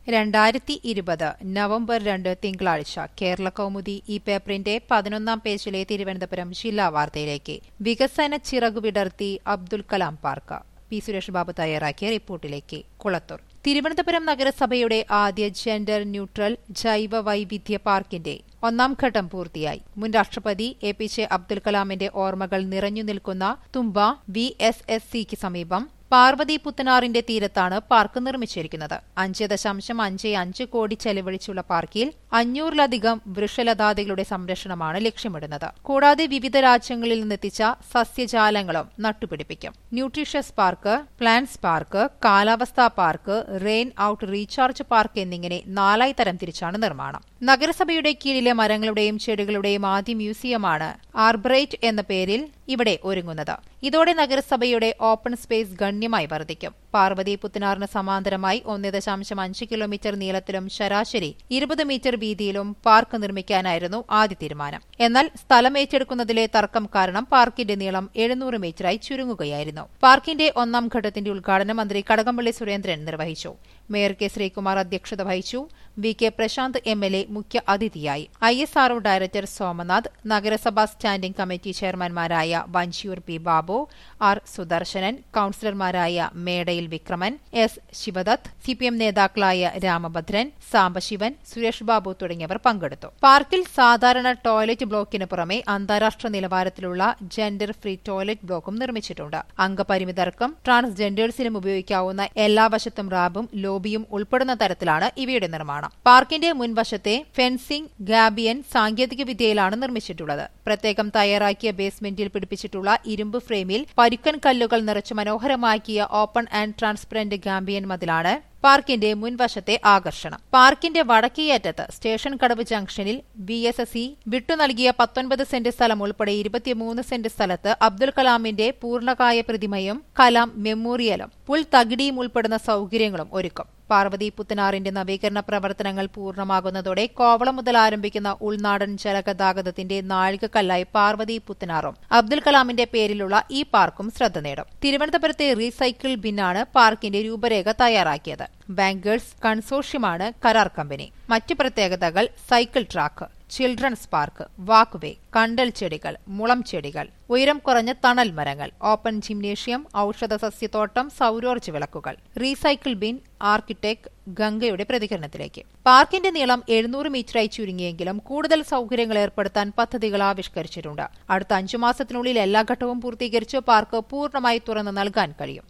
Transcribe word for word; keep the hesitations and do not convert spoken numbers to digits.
രണ്ടായിരത്തി ഇരുപത് നവംബർ രണ്ട് തിങ്കളാഴ്ച കേരള കൗമുദി ഈ പേപ്പറിന്റെ പതിനൊന്നാം പേജിലെ തിരുവനന്തപുരം ജില്ലാ വാർത്തയിലേക്ക്. വികസന ചിറകുവിടർത്തി അബ്ദുൽ കലാം പാർക്ക്. പി സുരേഷ് ബാബു തയ്യാറാക്കിയ റിപ്പോർട്ടിലേക്ക്. കുളത്തൂർ. തിരുവനന്തപുരം നഗരസഭയുടെ ആദ്യ ജെൻഡർ ന്യൂട്രൽ ജൈവ വൈവിധ്യ പാർക്കിന്റെ ഒന്നാം ഘട്ടം പൂർത്തിയായി. മുൻ രാഷ്ട്രപതി എ പി ജെ അബ്ദുൽ കലാമിന്റെ ഓർമ്മകൾ നിറഞ്ഞു നിൽക്കുന്ന തുമ്പ വി എസ് എസ് സിക്ക് സമീപം പാർവതി പുത്തനാറിന്റെ തീരത്താണ് പാർക്ക് നിർമ്മിച്ചിരിക്കുന്നത്. അഞ്ച് ദശാംശം അഞ്ച് അഞ്ച് കോടി ചെലവഴിച്ചുള്ള പാർക്കിൽ അഞ്ഞൂറിലധികം വൃക്ഷലതാദികളുടെ സംരക്ഷണമാണ് ലക്ഷ്യമിടുന്നത്. കൂടാതെ വിവിധ രാജ്യങ്ങളിൽ നിന്നെത്തിച്ച സസ്യജാലങ്ങളും നട്ടുപിടിപ്പിക്കും. ന്യൂട്രീഷ്യസ് പാർക്ക്, പ്ലാന്റ്സ് പാർക്ക്, കാലാവസ്ഥാ പാർക്ക്, റെയിൻ ഔട്ട് റീചാർജ് പാർക്ക് എന്നിങ്ങനെ നാലായി തരം തിരിച്ചാണ് നിർമ്മാണം. നഗരസഭയുടെ കീഴിലെ മരങ്ങളുടെയും ചെടികളുടെയും ആദ്യ മ്യൂസിയമാണ് ആർബ്രൈറ്റ് എന്ന പേരിൽ ഇവിടെ ഒരുങ്ങുന്നത്. ഇതോടെ നഗരസഭയുടെ ഓപ്പൺ സ്പേസ് ഗണ്യമായി വർദ്ധിക്കും. പാർവതി പുത്തനാറിന് സമാന്തരമായി ഒന്ന് ദശാംശം അഞ്ച് കിലോമീറ്റർ നീളത്തിലും ശരാശരി ഇരുപത് മീറ്റർ വീതിയിലും പാർക്ക് നിർമ്മിക്കാനായിരുന്നു ആദ്യ തീരുമാനം. എന്നാൽ സ്ഥലം ഏറ്റെടുക്കുന്നതിലെ തർക്കം കാരണം പാർക്കിന്റെ നീളം എഴുന്നൂറ് മീറ്ററായി ചുരുങ്ങുകയായിരുന്നു. പാർക്കിന്റെ ഒന്നാം ഘട്ടത്തിന്റെ ഉദ്ഘാടനം മന്ത്രി കടകംപള്ളി സുരേന്ദ്രൻ നിർവഹിച്ചു. മേയർ കെ ശ്രീകുമാർ അധ്യക്ഷത വഹിച്ചു. V K Prasanth M L A മുഖ്യ അതിഥിയായി. I S R O director Somanath, നഗരസഭാ സ്റ്റാൻഡിംഗ് കമ്മിറ്റി ചെയർമാൻമാരായ വഞ്ചിയൂർ പി ബാബു, ആർ സുദർശനൻ, കൌൺസിലർമാരായ Medayil Vikraman, S Sivadath, C P M നേതാക്കളായ രാമഭദ്രൻ, സാംബശിവൻ, സുരേഷ് ബാബു തുടങ്ങിയവർ പങ്കെടുത്തു. പാർക്കിൽ സാധാരണ ടോയ്ലറ്റ് ബ്ലോക്കിന് പുറമെ അന്താരാഷ്ട്ര നിലവാരത്തിലുള്ള ജെൻഡർ ഫ്രീ ടോയ്ലറ്റ് ബ്ലോക്കും നിർമ്മിച്ചിട്ടുണ്ട്. അംഗപരിമിതർക്കും ട്രാൻസ്ജെൻഡേഴ്സിനും ഉപയോഗിക്കാവുന്ന എല്ലാ വശത്തും റാബും ലോബിയും ഉൾപ്പെടുന്ന തരത്തിലാണ് ഇവയുടെ നിർമ്മാണം. പാർക്കിന്റെ മുൻവശത്തെ ഫെൻസിംഗ് ഗാബിയൻ സാങ്കേതിക വിദ്യയിലാണ് നിർമ്മിച്ചിട്ടുള്ളത്. പ്രത്യേകം തയ്യാറാക്കിയ ബേസ്മെന്റിൽ പിടിപ്പിച്ചിട്ടുള്ള ഇരുമ്പ് ഫ്രെയിമിൽ പരുക്കൻ കല്ലുകൾ നിറച്ച് മനോഹരമാക്കിയ ഓപ്പൺ ആൻഡ് ട്രാൻസ്പെറന്റ് ഗാംബിയൻ മതിലാണ് പാർക്കിന്റെ മുൻവശത്തെ ആകർഷണം. പാർക്കിന്റെ വടക്കേയറ്റത്ത് സ്റ്റേഷൻ കടവ് ജംഗ്ഷനിൽ ബി എസ് എസ് ഇ വിട്ടുനൽകിയ പത്തൊൻപത് സെന്റ് സ്ഥലം ഉൾപ്പെടെ ഇരുപത്തിമൂന്ന് സെന്റ് സ്ഥലത്ത് അബ്ദുൽ കലാമിന്റെ പൂർണ്ണകായ പ്രതിമയും കലാം മെമ്മോറിയലും പുൽത്തകിടിയും ഉൾപ്പെടുന്ന സൌകര്യങ്ങളും ഒരുക്കും. പാർവതി പുത്തനാറിന്റെ നവീകരണ പ്രവർത്തനങ്ങൾ പൂർണ്ണമാകുന്നതോടെ കോവളം മുതൽ ആരംഭിക്കുന്ന ഉൾനാടൻ ജലഗതാഗതത്തിന്റെ നാഴികക്കല്ലായി പാർവതി പുത്തനാറും അബ്ദുൽ കലാമിന്റെ പേരിലുള്ള ഈ പാർക്കും ശ്രദ്ധ നേടും. തിരുവനന്തപുരത്തെ റീസൈക്കിൾ ബിന്നാണ് പാർക്കിന്റെ രൂപരേഖ തയ്യാറാക്കിയത്. ബാങ്കേഴ്സ് കൺസോർഷ്യമാണ് കരാർ കമ്പനി. മറ്റു പ്രത്യേകതകൾ cycle track, children's park, walkway, കണ്ടൽ ചെടികൾ, മുളം ചെടികൾ, ഉയരം കുറഞ്ഞ തണൽ മരങ്ങൾ, ഓപ്പൺ ജിംനേഷ്യം, ഔഷധ സസ്യത്തോട്ടം, സൌരോർജ്ജ വിളക്കുകൾ. റീസൈക്കിൾ ബിൻ ആർക്കിടെക്ട് ഗംഗയുടെ പ്രതികരണത്തിലേക്ക്. പാർക്കിന്റെ നീളം എഴുന്നൂറ് മീറ്ററായി ചുരുങ്ങിയെങ്കിലും കൂടുതൽ സൌകര്യങ്ങൾ ഏർപ്പെടുത്താൻ പദ്ധതികൾ ആവിഷ്കരിച്ചിട്ടുണ്ട്. അടുത്ത അഞ്ചു മാസത്തിനുള്ളിൽ എല്ലാ ഘട്ടവും പൂർത്തീകരിച്ച് പാർക്ക് പൂർണ്ണമായി തുറന്നു നൽകാൻ കഴിയും.